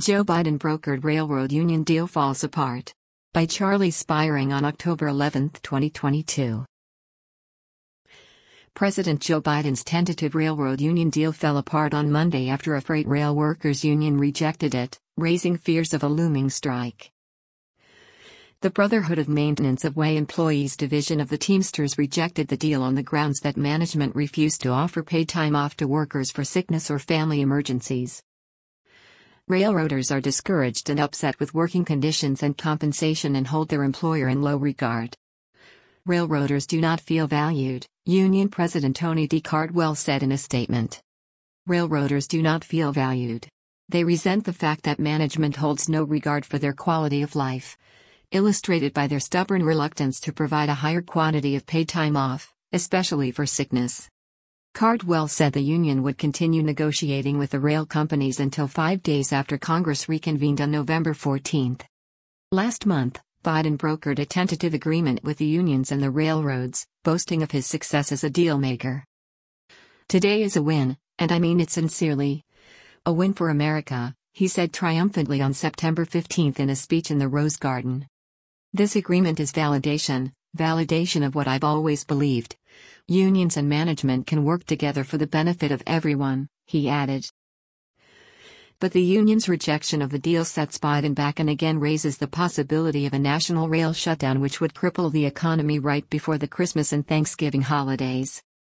Joe Biden brokered railroad union deal falls apart. By Charlie Spiring on October 11, 2022. President Joe Biden's tentative railroad union deal fell apart on Monday after a freight rail workers union rejected it, raising fears of a looming strike. The Brotherhood of Maintenance of Way Employees division of the Teamsters rejected the deal on the grounds that management refused to offer paid time off to workers for sickness or family emergencies. Railroaders are discouraged and upset with working conditions and compensation and hold their employer in low regard. Railroaders do not feel valued, Union President Tony D. Cardwell said in a statement. Railroaders do not feel valued. They resent the fact that management holds no regard for their quality of life, illustrated by their stubborn reluctance to provide a higher quantity of paid time off, especially for sickness. Cardwell said the union would continue negotiating with the rail companies until 5 days after Congress reconvened on November 14. Last month, Biden brokered a tentative agreement with the unions and the railroads, boasting of his success as a dealmaker. "Today is a win, and I mean it sincerely. A win for America," he said triumphantly on September 15 in a speech in the Rose Garden. "This agreement is validation of what I've always believed. Unions and management can work together for the benefit of everyone," he added. But the union's rejection of the deal sets Biden back and again raises the possibility of a national rail shutdown which would cripple the economy right before the Christmas and Thanksgiving holidays.